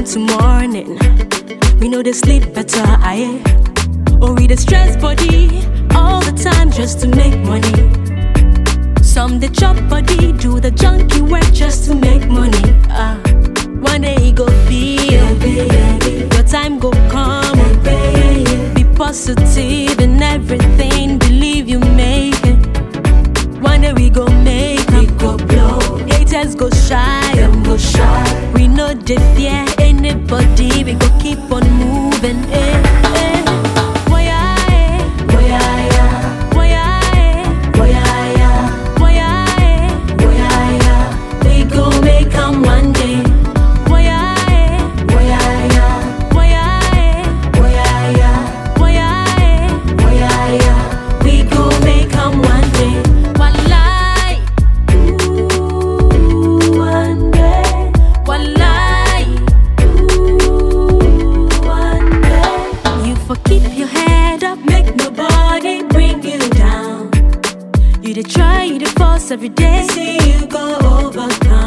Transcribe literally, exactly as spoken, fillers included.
to morning. We know they sleep better, aye. Or we the stress body all the time just to make money. Some they chop body, do the junkie work just to make money. Ah, one day it go be, your time go come. Be positive in everything, believe you make it. One day we go make it, we go blow. Haters go shy, them go shy. We know they fear anybody, we go keep on moving. Eh, eh. One day, we go make 'em one day. Wallahi, ooh, one day. Wallahi, ooh, one day. You for keep your head up, make nobody bring you down. You dey try, you dey force every day, see you go overcome.